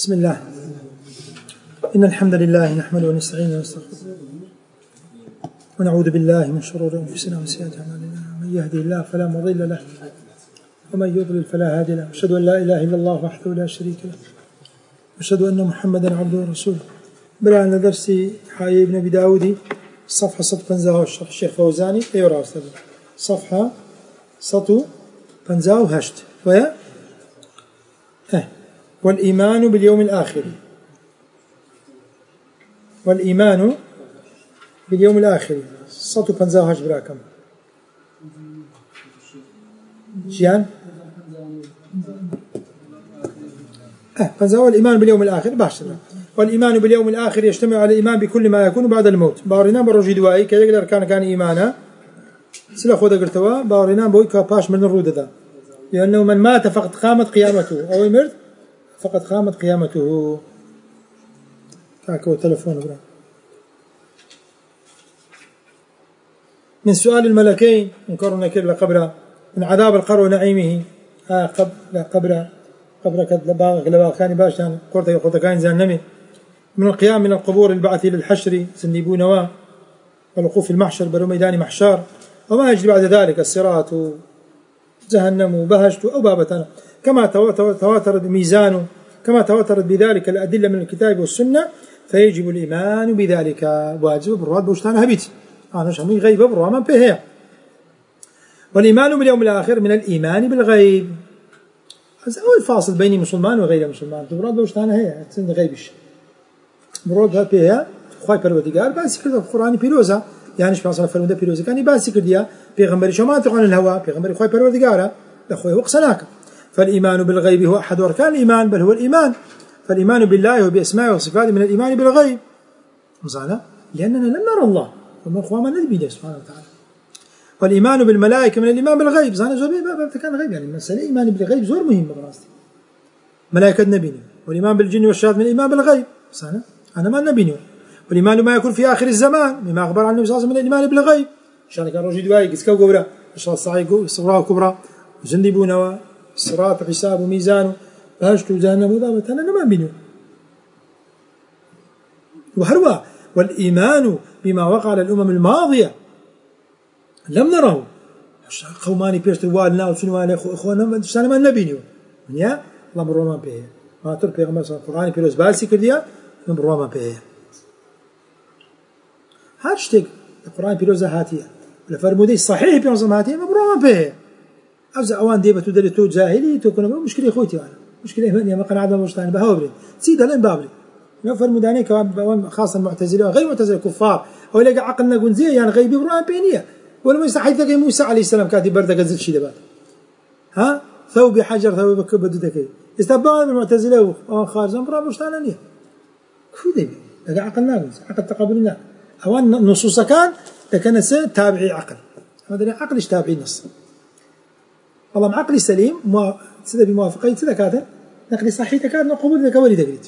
بسم الله. إن الحمد لله نحمده ونستعينه ونستغفره ونعوذ بالله من شرور أنفسنا وسيئات أعمالنا، من يهده الله فلا مضل له ومن يضلل فلا هادي له، أشهد أن لا إله إلا الله وحده لا شريك له، أشهد أن محمدا عبده ورسوله. بدأنا درسي حي ابن أبي داودي صفحة 158 الشيخ فوزاني أيوة أستاذ صفحة 158 ويا والإيمان باليوم الآخر. والإيمان باليوم الآخر 158 براكم جيان والإيمان باليوم الآخر باشتر. والإيمان باليوم الآخر يجتمع على الإيمان بكل ما يكون بعد الموت. باورينا بروجي دوائي كي يقدر كان إيمانا سلا خود قرتوا باورينا بوي كاباش من الرود ذا، لأنه من مات فقد قامت قيامته أو مرت فقد قامت قيامته. تاكو تلفون برا. من سؤال الملكين انكروا نكر لقبره، من عذاب القبر ونعيمه قبر كان باشان قرطة كان زانمي، من القيام من القبور البعث للحشر سنبو نواه، والوقوف في المحشر بلو ميدان محشار، وما يجري بعد ذلك الصراط جهنم وبهشت أو بابتنا، كما تواترت ميزانه، كما تواترت بذلك الأدلة من الكتاب والسنة، فيجب الإيمان بذلك. واجب بالراد بوشتان هبيت أنا شامي غيب برواما بهي. والإيمان باليوم الآخر من الإيمان بالغيب. هذا هو الفاصل بين مسلمان وغير مسلمان. براد بوشتان هي تسند غيبش براد بهي خواي پروردگار بس كده القرآن بيروزا، يعني شو مثلا فرموده بيروزا كان بس كده بيغمبري شو ما تقول الهواء بيغمبري خواي پروردگاره لخوي وقسناك. فالإيمان بالغيب هو أحد أركان الإيمان، بل هو الإيمان. فالإيمان بالله وبأسمائه وصفاته من الإيمان بالغيب، مصانا لأننا لم نرى الله وما أخوة ما ندبي سبحانه وتعالى. والإيمان بالملائكة من الإيمان بالغيب، زانا زور كان غيب، يعني مسألة إيمان بالغيب زور مهم براستي. ملائكة نبيني. والإيمان بالجن والشياطين من الإيمان بالغيب، مصانا أنا ما نبيني. والإيمان ما يكون في آخر الزمان مما أخبر عنه صلى الله عليه وسلم من الإيمان بالغيب. إن شاء الله كان رجل دواي كسكو قبرة إن شاء الله صعيق الصغرى كبرى وزندبونا الصراط حساب وميزانه بهشت وجهنم وذابت أنا ما بينه. وهروا والإيمان بما وقع على الأمم الماضية لم نره. قوماني بيشتر والنا وسنواني أخوانا سنة ما نبينه من يا الله مروما به ما تر بيغمر صلى القرآن بيروز بالسي كرديا من مروما به هاشتك القرآن بيروز هاتية لفرمودي صحيح بيروز هاتية مروما به. أفزع أوان ديبة ودلتو جاهلي تكون مشكلة خوتي أنا مشكلة إيمانية ما قناعة بمشتاني بهاوبري سيدا لين بابلي نفر مداني كمان خاصة المعتزلة غير معتزلة كفار أو يلاقي عقلنا قنزية يعني غيبي برؤان بينية. ولما يستحيث لك موسى عليه السلام كاتب بردك زل شي دبات ها ثوب حجر ثوب بكبد دكي استبان المعتزلة وخارج أمر مشتانية كودي لقى عقلنا قنز عقل تقابلنا أوان نصوص كان لكن تابعي عقل هذا عقل إيش تابعي نص والله مع عقلي سليم سيدا بموافقين سيدا كاتب نقلي صحيح كاتب نقبل ذلك ولي تقريت.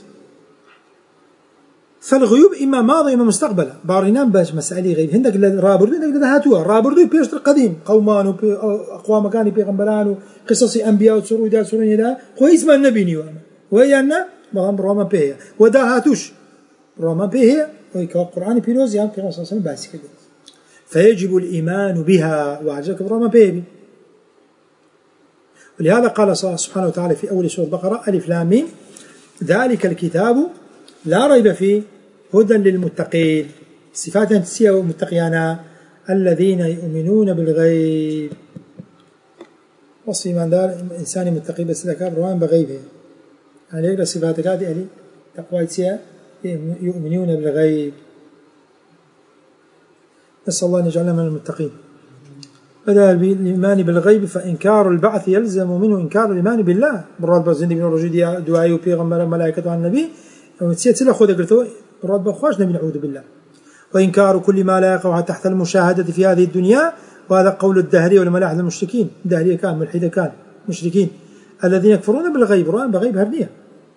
فالغيوب إما ماضي إما مستقبل. بارينام باش مسألة غيب هندك رابردو هندك هاتوا رابردو بيشتر قديم قومان وأقوام كانوا بيغمبران وقصص أنبياء وسرودات سروني دا كويس ما النبي نيوانا وهي أن مهم روما بيه ودا هاتوش روما بيه ويك القرآن بيروز يام كما صلى الله عليه وسلم باسي كده. فيجب الإيمان بها وعجبك بروما بيه. ولهذا قال الله سبحانه وتعالى في أول سورة البقرة ألف لام ميم ذلك الكتاب لا ريب فيه هدى للمتقين. صفات تسيا ومتقيانا الذين يؤمنون بالغيب. وصف من دار إنسان متقي بس لك بروان بغيبه يعني يقرأ صفاتك هذه ألي تقوى تسيا يؤمنون بالغيب. نسأل الله أن يجعلنا من المتقين. بدأ بالإيمان بالغيب فإنكار البعث يلزم منه إنكار الإيمان بالله. براد بزندي من الرجل دعاء وبيغمبر ملائكة عن النبي ومتسيت سلا خذ قلتوا براد بخواش نبي نعوذ بالله. وإنكار كل ما لا يقع تحت المشاهدة في هذه الدنيا، وهذا قول الدهرية والملاحدة المشركين. الدهرية كان ملحدة كان مشركين الذين يكفرون بالغيب رؤى بغيب هرنية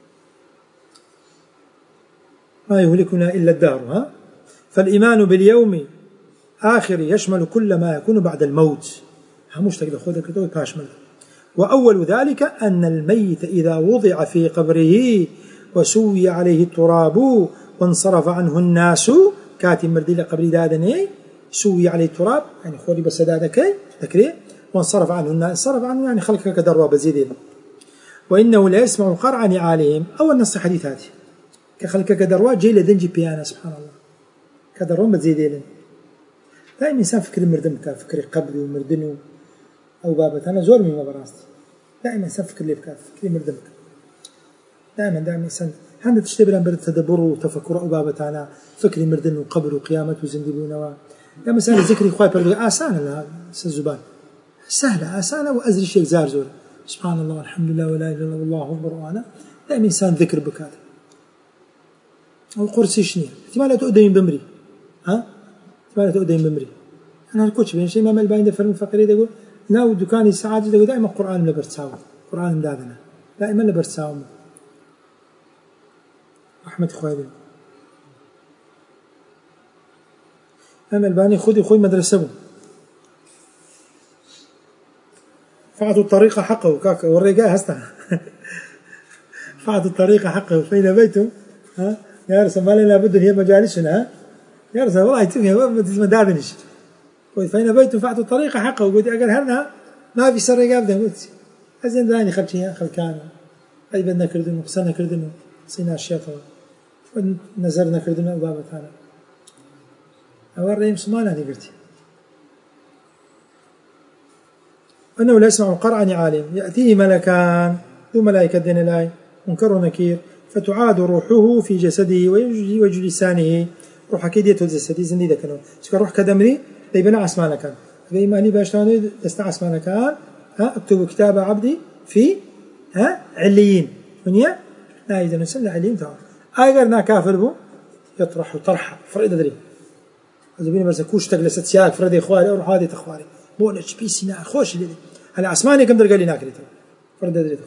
ما يهلكنا إلا الدهر. فالإيمان باليوم آخر يشمل كل ما يكون بعد الموت. هموش تقدر خذ كتاب كاشمل. وأول ذلك أن الميت إذا وضع في قبره وسوي عليه التراب وانصرف عنه الناس كاتم مردي لقبل دادني سوي عليه التراب يعني خوري بس دادك ذكري وانصرف عنه الناس انصرف عنه يعني خلقك كدروا بزيدين وإنه لا يسمع القرع نعالهم أو النص حديث هذه كخلقك كدروا جي لدنجي بيانا سبحان الله كدروا بزيدين دائما إنسان فكر مردم فكر قبل ومردنه أو بابت أنا زور من براستي دائما إنسان فكر لي بكاف فكر مردم دائما إنسان هذا تشتبه برد تدبر وتفكر أو بابت أنا فكر مردن وقبر وقيامة وزندبون لا مسألة ذكري خواهي برد آسانة لها الزبان سهلة آسانة وأزري شيء زار زور سبحان الله والحمد لله ولا إله إلا الله والله أكبر وأنا دائما إنسان ذكر بكاف أو قرصي شنير احتمال تؤدين بمري احتمال تؤدين بمري أنا الكوتش بين شيء ما الباين دفر من فقري يقول ناو دكاني السعادة يقول دائما القرآن لبرتساوم القرآن مدادنا دائما لبرتساوم رحمة خوالي أما الباني خذي خوي مدرسة فعطوا الطريق حقه كاك والرجاء هستا فعطوا الطريق حقه فين بيتم يا رسول ما لنا بد هي مجالسنا يا رسول والله تفهم ما دابنش فين بيتم فعطوا الطريق حقه وقلت أقل هرنا ما في سر رجاء بدنا قلت أزين داني خلشيها خلكان أي بدنا كردنو قصنا كردنو صينا الشيطان ونزرنا كردنا بابا تعالى أوري مسلمان هذه قلتي أنه لا يسمع القرع عالم يأتيه ملكان ذو ملائكة دين الله منكر ونكير فتعاد روحه في جسده ويجلسانه روح كيديته جسدي زندي ذكره شكر روح كدمري ليبنى عسمان كان فإيماني باشتاني دست عسمان كان اكتب كتاب عبدي في عليين ونيا لا إذا نسل عليين تعال أجرنا كافر بو يطرح طرحة فريد دري أزبيني بس كوش تجلس تسياق فريد إخواري أو هذه تخواري بولش بيسنا خوش لي هلا عسماني كم درجة لي ناكلته فريد دري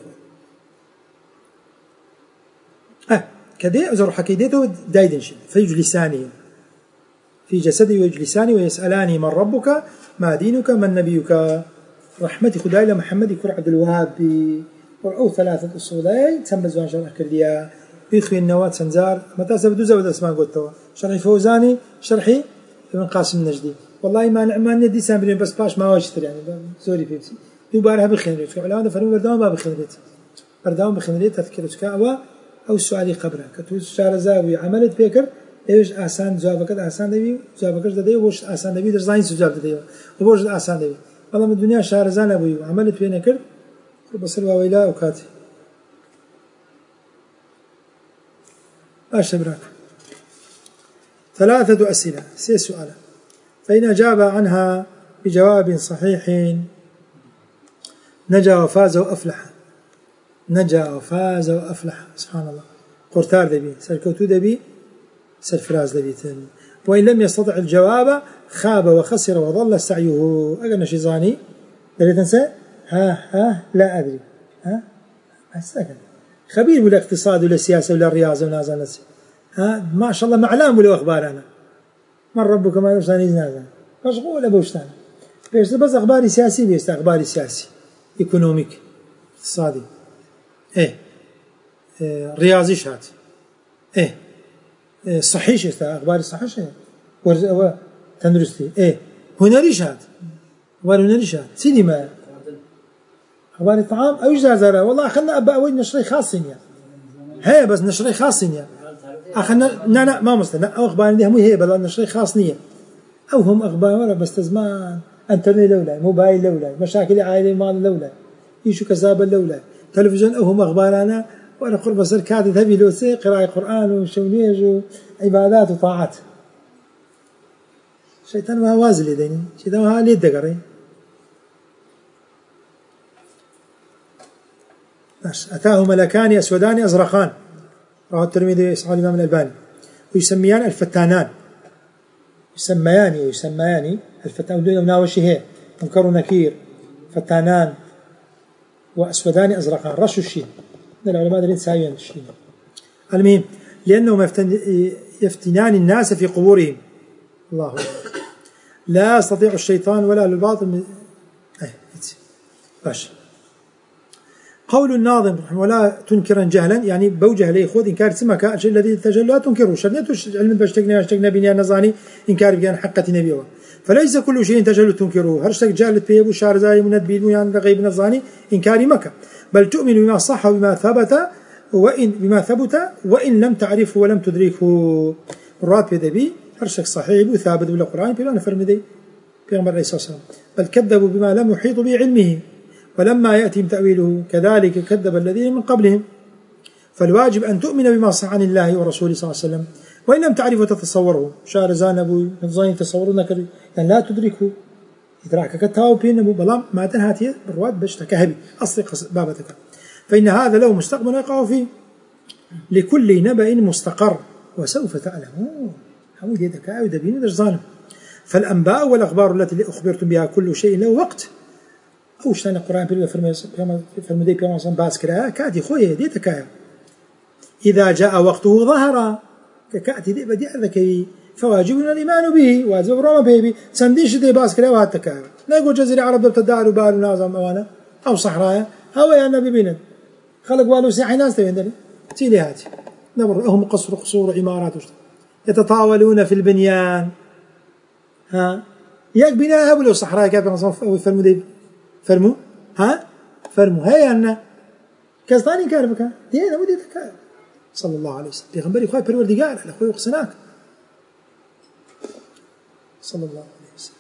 تخواري كده أزور حكيدته دايدنش فيجلساني في جسدي ويجلساني ويسألاني من ربك ما دينك من نبيك رحمتي خداي لمحمد يكون عبد الوهاب أو ثلاثة أصولي تسمى زوان شرح كرديا يدخل النواة سنزار متى سبدو زود اسمان قلتوا شرحي فوزاني شرحي ابن قاسم النجدي والله ما نعمان ندي سامبرين بس باش ما واشتري يعني زوري فيبسي دوبارها بخنريت على هذا فريق بردام ما بخنريت بردام بخنريت تذكرتك أو السؤالي قبره كتو شار زاوي عملت فكر ايش آسان جوابك آسان دبي جوابك دبي وش آسان دبي درزاين سجاب دبي وش آسان دبي والله من الدنيا شار زان أبوي عملت فينا كر بصير وويلا وكاتي أشبرك 3 أسئلة 6 سؤال فإن أجاب عنها بجواب صحيح نجا وفاز وأفلح نجا وفاز وأفلح سبحان الله قرتار دبي سركوتو دبي سرفراز دبي وإن لم يستطع الجواب خاب وخسر وظل سعيه أقل نشيزاني دلي تنسى لا أدري أستكن خبير ولا اقتصاد ولا سياسة ولا رياضة ولا نازل ما شاء الله معلام ولا أخبارنا من ربك ما يرساني نازل مشغول أبوشتان بس أخباري سياسي بيست أخباري سياسي إيكونوميك اقتصادي رياضي شات صحي شات أخباري صحي شات تندرستي هنري شات أخبار هنري شات سينما أخبار الطعام أو جزازة والله أخذنا أبوي نشري خاصين هي بس نشري خاصين أخذنا لا ما مستنى أو أخبار دي هم هي بلا نشري خاصنية أو هم أخبار ولا بس زمان انترنت لولا موبايل لولا مشاكل عائلة مال لولا يشو كذاب لولا تلفزيون أو هم أخبارنا وأنا قرب صار كاتب هبي لوسي قراءة قرآن وشونيج وعبادات وطاعات شيطان ما وازل يديني شيطان ما ليه دقري أتاه ملكان أسودان أزرقان رواه الترمذي صحيح الإمام الألباني ويسميان الفتانان يسميان الفتان دون ناوشي هي منكر ونكير فتانان وأسودان أزرقان رشوا الشين العلماء دلين سايين الشين المهم لأنهم يفتنان الناس في قبورهم الله أكبر لا يستطيع الشيطان ولا الباطل باش قول الناظم ولا تنكرا جهلا يعني بوجه لي خذ إنكار سمك الشيء الذي تجلى تنكره شرنيتوش علم بشتقنا بنيا نزاني إنكار بيان حقة نبيه فليس كل شيء تجل تنكره هرشتك جالت بيه وشار زي من بيد يعني غيب نزاني إنكار مكة بل تؤمن بما صح وبما ثبت بما ثبت وإن لم تعرفه ولم تدركه مرات بذبي هرشتك صحيح وثابت بالقرآن بلا نفرم ذي بيغمر عليه الصلاة والسلام بل كذبوا بما لم يحيطوا بعلمه ولما يأتي تأويله كذلك كذب الذين من قبلهم فالواجب أن تؤمن بما صح عن الله ورسوله صلى الله عليه وسلم وإن لم تعرف وتتصوره شار زانبو نظين تصورنا يعني لا تدركه إدراك كتاو بينه بلام ما تنهاتي بالرواد بشتك هبي أصلي بابتك فإن هذا له مستقبل يقع فيه لكل نبأ مستقر وسوف تعلمون حمود يدك أعود بين ظالم فالأنباء والأخبار التي أخبرتم بها كل شيء له وقت أو شتان القرآن بيقول فرمدي بيوم صن باسكرا كاتي خويه ديتك إذا جاء وقته ظهر كاتي دي بدي ذكي فواجبنا الإيمان به واجب روما به سنديش دي باسكرا وهاتك لا يقول جزيرة عرب تدار وبال نازم أوانا أو صحراء هو يا النبي بينا خلق والو ساحي ناس تبين تيلي هاتي نمر هم قصور عمارات يتطاولون في البنيان ها ياك بناء هبلوا صحراء كيف نصف أو فرمدي فرمو هيا أن كاستاني كاربك دينا ودي تكار صلى الله عليه وسلم بيغنبري خواهي پروردگار على خوي وقسناك صلى الله عليه وسلم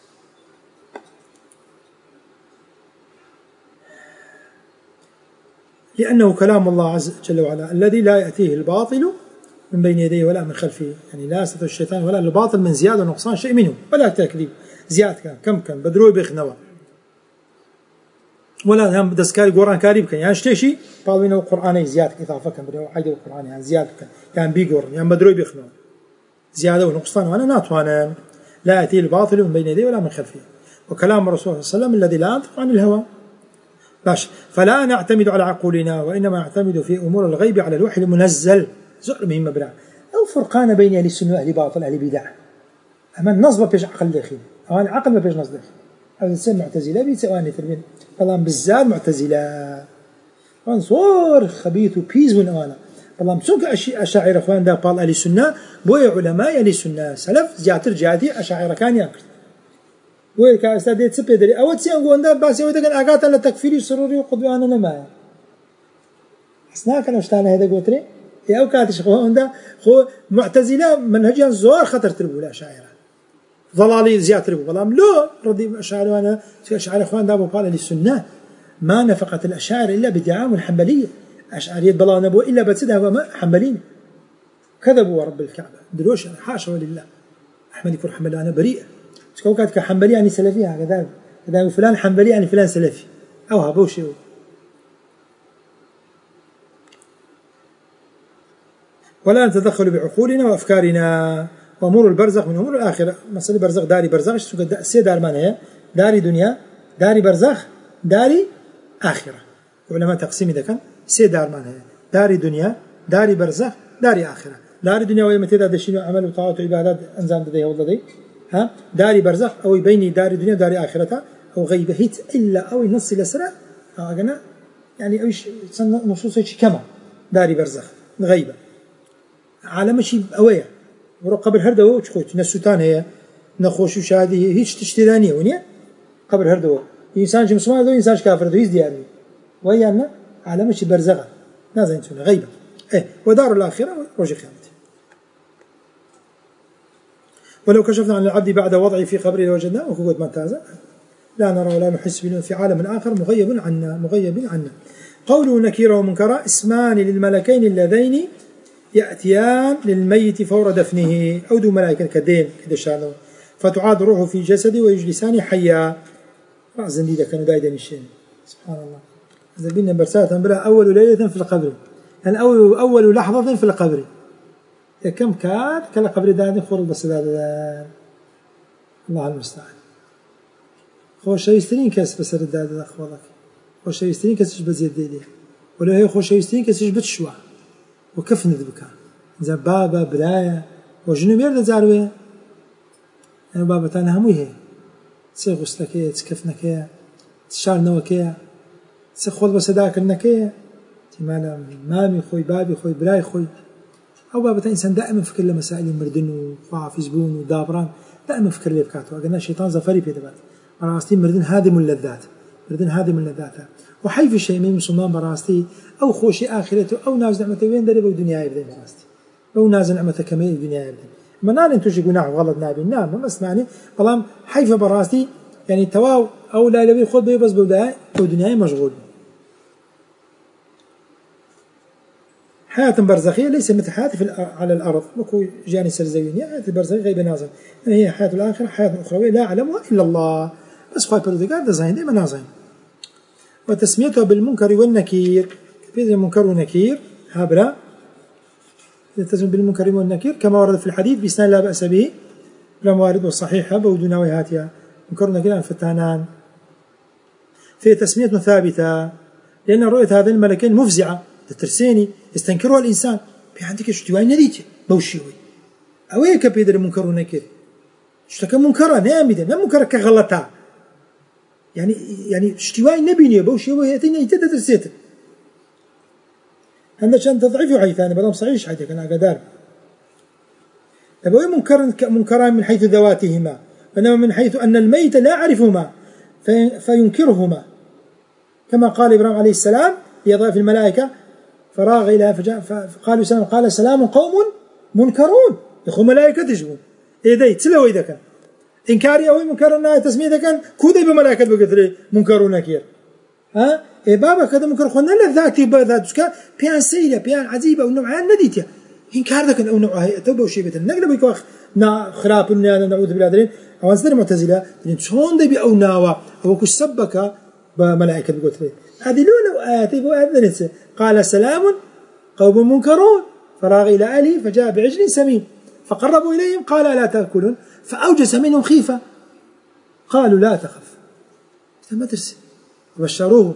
لأنه كلام الله عز جل وعلا الذي لا يأتيه الباطل من بين يديه ولا من خلفه يعني لا يستطيع الشيطان ولا الباطل من زيادة ونقصان شيء منه ولا تكذيب زيادة كم كان بدروي بيخنوا ولا هم دسكاري قرآن كاريب كان يعني شتيشي طالبين القرآن زيادة إضافة كان بدو عيد القرآن يعني زيادة كان يعني بيقر يعني بدروي بيخنوا زيادة ونقصان وأنا ناتوانا لا يأتي الباطل من بين يديه ولا من خلفه وكلام الرسول صلى الله عليه وسلم الذي لا ينطق عن الهوى باش فلا نعتمد على عقولنا وإنما نعتمد في أمور الغيب على الوحي المنزل زؤر مهمة بلا أو فرقان بين أهل السنة وأهل باطل أهل بدع أما النصب بيج عقل داخل أو العقل ما بيج نصب داخل هذا السنة معتزلة بيتسواني تربين طالما بالزاد معتزلة صور خبيث وبيز من أوانا طالما مسوك أشاعر أخوان دا قال أهل السنة بوي علماء أهل السنة سلف زياتر جاتي أشاعر كان يأكل بوي كأستاذ ديت سبيدري أول سيان قوان دا باسي ويدقن أقاتا لتكفيري سروري وقدوانا نمايا أسناك أنا اشتانا هيدا قوتري أو كاتش أخوان دا خو معتزلة منهجيا زور خطر تربو الأشاعر ضلالي زيادة تربو بلام لا رضي أشاعر وأنا أشاعر أخوان دا قال أهل السنة ما نفقت الأشاعر إلا بدعام الحنبلية أشعرية بلا نبوة إلا بتسدها حنبلين كذبوا رب الكعبة دروش حاشا ولله أحمد يكون حنبلي أنا بريء تكون كاتك حنبلي يعني سلفي هكذا كذا فلان حنبلي يعني فلان سلفي أو هبوشي ولا نتدخل بعقولنا وأفكارنا وأمور البرزخ من أمور الآخرة مثلا برزخ داري برزخ سي دار من هي داري دنيا داري برزخ داري آخرة علماء تقسيم إذا كان سي دار من هي داري دنيا داري برزخ داري آخرة داري دنيا وهي متى دشين عمل وطاعات وعبادات أنزام دديه والله دي ها داري برزخ أو بيني داري دنيا داري آخرتها أو غيبة هيت إلا أو نص لسرع أجنا يعني إيش نصوص شيء كمان داري برزخ غيبة عالم شيء أويا ورقبر هرده وشخوت نسوتان هي نخوش وشادي هيش تشتدانية ونيا قبر هرده إنسان مسلمان ده إنسان كافر ده هيز دياري ويانا عالم شيء برزخ نازل إنسان غيبة ودار الآخرة وجه قيامته ولو كشفنا عن العبد بعد وضعه في قبره لوجدناه وقوة ممتازة لا نرى ولا نحس به في عالم آخر مغيب عنا قوله نكير ومنكر اسمان للملكين اللذين يأتيان للميت فور دفنه أو دو ملائكة كدين كده شانه فتعاد روحه في جسده ويجلسان حيا رأزن دي كانوا دايدا الشيء سبحان الله إذا بينا برسالة بلا أول ليلة في القبر يعني أول لحظة في القبر كم كان كلا قبر دادي خور بس داد الله المستعان خوش يسترين كاس بس الداد أخوالك خوش يسترين كاس بزيد ديدي ولا هي خوش يسترين كاس بتشوا وكيف ندبكها إذا بابا برايا وجنو ميرد زاروية يعني بابا تانا هموي هي تسي غسلكية تسكفنكية تشارنوكية تسي خول بس داكرنكية احتمالا مامي خوي بابي خوي براي خوي أو بابا إنسان دائما فكر لمسائل المردن وفيسبون ودابران دائما فكر لي بكاته قلنا الشيطان زفري في دبات براستي مردن هادم اللذات مردن هادم اللذات وحيف الشيء من مسلمان براستي أو خوشي آخرته أو ناز نعمته وين درب ودنيا يبدأ براستي أو ناز نعمته كمان الدنيا يبدأ ما نال أنتو شي قناع غلط نابي نعم ما اسمعني والله حيف براستي يعني تواو أو لا يبي خود بيبز بوداء ودنيا مشغول حياة برزخية ليس مثل حياة على الأرض وكو جاني سرزوينية حياة البرزخية غيب نازل يعني هي حياة الآخرة حياة أخرى لا يعلمها إلا الله بس خواهي بردقار ده زين دائما نازل وتسميتها بالمنكر والنكير كيف المنكر والنكير هابرا تسمى بالمنكر والنكير كما ورد في الحديث بإسناد لا بأس به الوارد والصحيحة بودنا وهاتها منكر والنكير الفتانان في تسمية ثابتة لأن رؤية هذين الملكين مفزعة ترسيني يستنكرها الإنسان في عندك اشتواء نديته بوشيوي أو هيك بيدر منكر ونكير اشتكى منكرا نامدا لا منكر كغلطها يعني اشتواء نبيني بوشيوي يأتيني تدرسيته هذا عشان تضعيف حي ثاني بدل صحيح حيث كان قدار تبوي منكران من حيث ذواتهما وإنما من حيث أن الميت لا يعرفهما فينكرهما كما قال إبراهيم عليه السلام ليضاف الملائكة فراغ إلى فقالوا سلام قال سلام قوم منكرون يخو ملائكة تجبون إيه تسلوا إذا كان إنكاري أو منكرنا تسمية إذا كان كودي بملائكة بقدر منكر ونكير ها إيه بابا كذا منكر خلنا لذاتي بذات كان بيان سيلة بيان عجيبة ونوعان نديتها إنكار ذاك أو نوعها توبة وشيبة نقدر بيكوا خراب الناس نعوذ بالله درين أو أنصدر معتزلة شلون ده بأو ناوا أو كش سبك بملائكة بقدر هذه لون آتي بأذنته قال سلام قوم منكرون فراغ إلى أهله فجاء بعجل سمين فقربوا إليهم قال لا تأكلون فأوجس منهم خيفة قالوا لا تخف ما ترسل وبشروه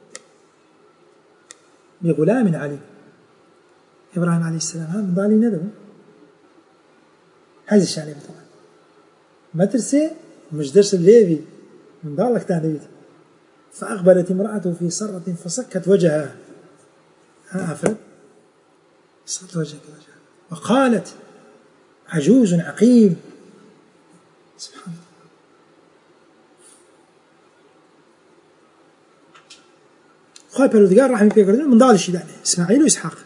بغلام عليم إبراهيم عليه السلام هذا من ضالي ندم هذا الشعلي طبعا ما ترسل مش درس الليبي من ضالك تهديت فأقبلت امرأته في صرة فصكت وجهها أفرد صكت وجهها وقالت عجوز عقيم سبحان الله خايف الودقار راح يبيكردون من ضال الشيء إسماعيل وإسحاق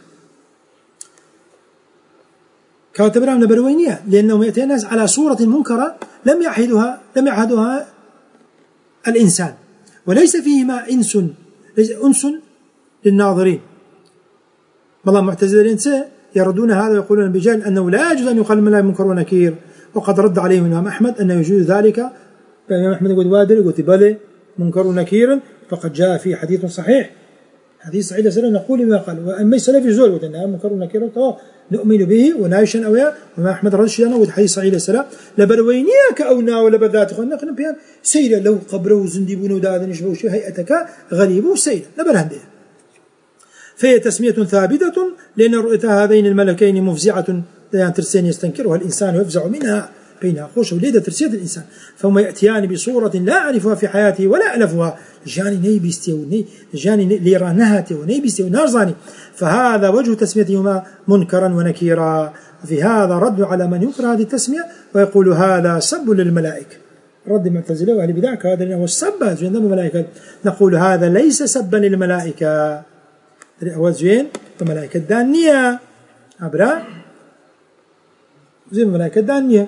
كاتبنا من بروينية لأنهم يأتي الناس على صورة منكرة لم يعهدها الإنسان وليس فيهما أنس للناظرين والله معتزلة الإنسان يردون هذا ويقولون بجهل أنه لا يجوز أن يقال من لا منكر ونكير وقد رد عليهم الإمام أحمد أنه يجوز ذلك فالإمام أحمد يقول وادر يقول بلى منكر ونكير فقد جاء في حديث صحيح حديث صحيح لسلام نقول ما قال وأما يسلف يزول وأنها منكر ونكير نؤمن به ونعيشا أويا وما أحمد رضي الله عنه حديث صحيح لسلام لبروينيا كأونا ولا بذات خلنا قلنا بيان سيرة لو قبره وزنديبون ودادن يشبهوا شيء هيئتك غريب سيرة لبرهندها فهي تسمية ثابتة لأن رؤية هذين الملكين مفزعة لا ترسين يستنكرها الإنسان ويفزع منها بينها خوش وليدة ترسية الإنسان فهم يأتيان بصورة لا أعرفها في حياتي ولا ألفها جاني نيبيستي جاني ليرانهاتي ونيبيستي ونارزاني فهذا وجه تسميتهما منكرا ونكيرا وفي هذا رد على من ينكر هذه التسمية ويقول هذا سب للملائكة رد المعتزلة وأهل البدع هذا هو السب زين الملائكة نقول هذا ليس سبا للملائكة هو زين الملائكة دانية أبرا زين الملائكة دانية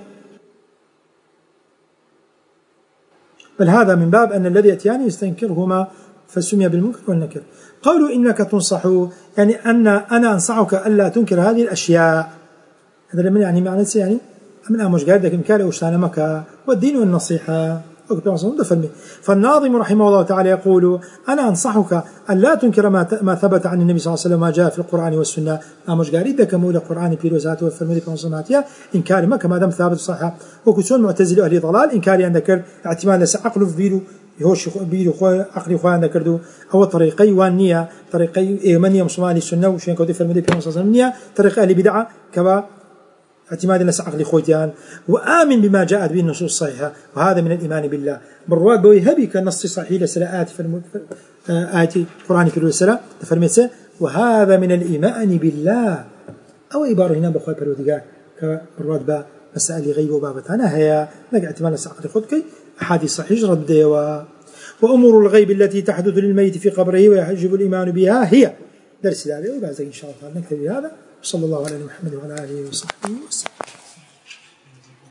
بل هذا من باب أن الذي يأتيان يستنكرهما فسمي بالمنكر والنكر قولوا إنك تنصح يعني أنا أنصحك ألا تنكر هذه الأشياء هذا لمن يعني معنى يعني من أمش قال لك إمكانه وشتانمك والدين والنصيحة فالناظم رحمه الله تعالى يقول أنا أنصحك أن لا تنكر ما ثبت عن النبي صلى الله عليه وسلم ما جاء في القرآن والسنة أمش قال إذا كمول القرآن بيروزاته والفرمي بمصماتها إنكار ما كما دام ثابت صحة وكسون معتزل أهل ضلال إنكار عن ذكر اعتماد لس عقله في بيرو يهوش بيرو عقلي خوان ذكردو أو طريقي وانية طريقي إيمانية مسلمان السنة وشين كودي فرمي بمصماتها طريقة أهل بدعة كما اعتماد لس عقل خوتيان وآمن بما جاءت به النصوص الصحيحة وهذا من الإيمان بالله بالرواد بوي هبي كالنص صحيح لسلاءات في آية القرآن في الرسالة فرميت وهذا من الإيمان بالله أو عبارة هنا بخوي برودقار كبرواد با مسائل غيب وبابتانا هي لقى اعتمال سعقل خدكي أحاديث صحيح رد ديوا. وأمور الغيب التي تحدث للميت في قبره ويجب الإيمان بها هي درس هذا وبعد إن شاء الله نكتفي بهذا. صلى الله على محمد وعلى آله وصحبه وسلم.